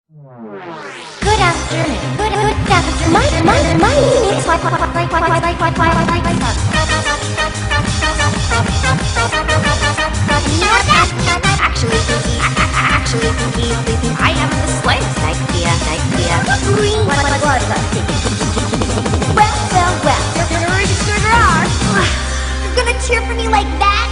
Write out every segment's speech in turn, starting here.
Good afternoon. Good afternoon. My name is Actually, I haven't the slightest idea. Green. What was I thinking? Well. You're a sugar are. You're gonna cheer for me like that?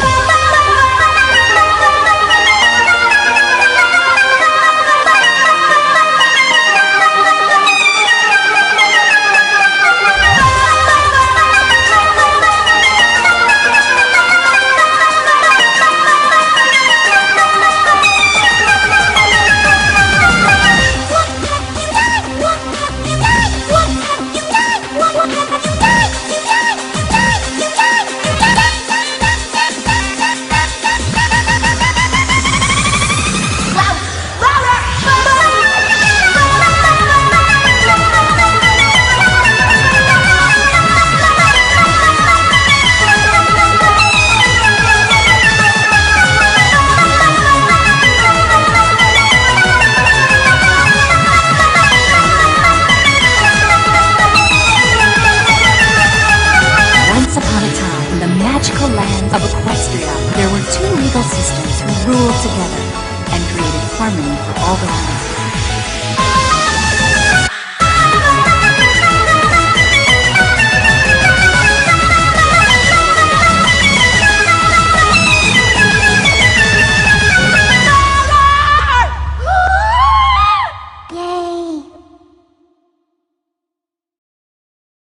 Magical land of Equestria, there were two legal systems who ruled together and created harmony for all the land.